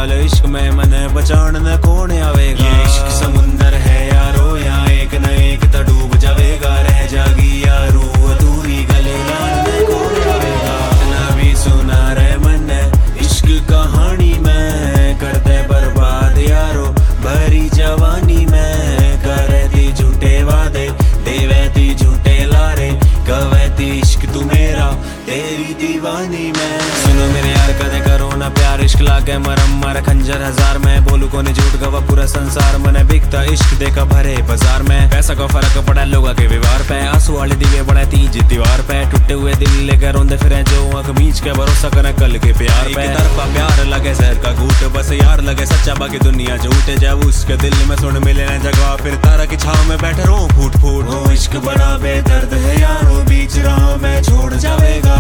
नाल इश्क में मन बचाण न कौन आवेगा। ये इश्क समुंदर है यारो, यहाँ एक न एक तो डूब जावेगा। रह जागी यारो अधूरी, गले लाने कौन आवेगा। ना भी सुना रे मन इश्क कहानी में, कर दे बर्बाद यारो भरी जवानी में। करे दी झूठे वादे, देवे दी झूठे लारे, कवे दी इश्क तू मेरा तेरी दीवानी में। सुनो मेरे यार कदे करो ना प्यार, इश्क लागे मरम मार खंजर हजार। मैं बोलू कोने झूठ गवा पूरा संसार, मने बिकता इश्क देखा भरे बाजार में। पैसा का फर्क पड़ा लोगों के व्यवहार पे, आंसू वाले दिए बड़े तीज दीवार पे। टूटे हुए दिल लेकर रोंदे फिरे जो आंख बीच के भरोसा करे कल के प्यार पे। एक तरफा प्यार लगे जहर का घूट, बस यार लगे सच्चा बाकी दुनिया झूठ। जब उसके दिल में सुन मिले न जगह, फिर तारा की छाव में बैठे रो फूट फूट। वो इश्क बड़ा बेदर्द है यारो, बीच राह में छोड़ जावेगा।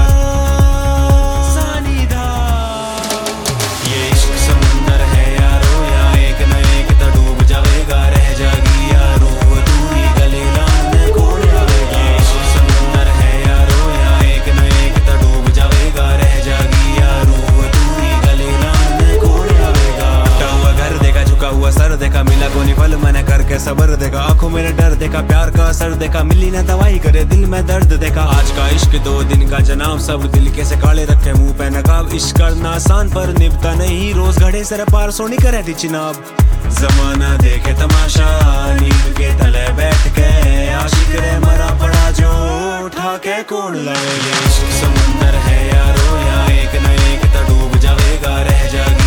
ये इश्क समुंदर है यारो, यहाँ एक न एक तो डूब जावेगा। रह जागी यारो अधूरी, गले लाने कौन आवेगा। ये इश्क समुंदर है यारो, यहाँ एक न एक तो डूब जावेगा। रह जागी यारो अधूरी, गले लाने कौन आवेगा। टूटा हुआ घर देखा, झुका हुआ सर देखा, मिला कोनी फल मैंने करके सबर देखा। आंखों मेरे डर देखा, प्यार का असर देखा, मिली ना दवाई करे दिल में दर्द देखा। आज का इश्क 2 दिन का जनाब, सब दिल कैसे काले रखे मुंह पे नकाब। इश्क करना आसान पर निभता नहीं, रोज घड़े सर पार सोनी करे थी चिनाब। जमाना देखे तमाशा, नींद के तले बैठ के, आशिक रे मरा पड़ा जो उठा के कौन लाए। ये इश्क समुंदर है यारो, यहाँ एक न एक तो डूब जावेगा। रह जाएगा